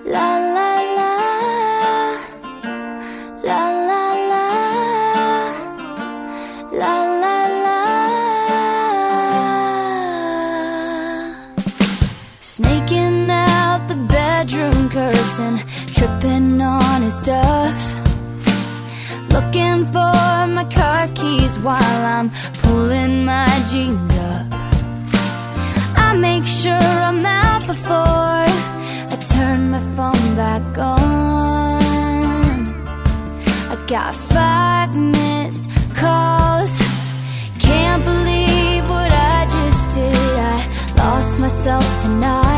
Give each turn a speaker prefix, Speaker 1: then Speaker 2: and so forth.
Speaker 1: La la la, la la la, la la la. Snaking out the bedroom, cursing, tripping on his stuff, looking for my car keys while I'm pulling my jeans up. I make sure I'm out before I turn my phone back on. I got 5 missed calls. Can't believe what I just did. I lost myself tonight.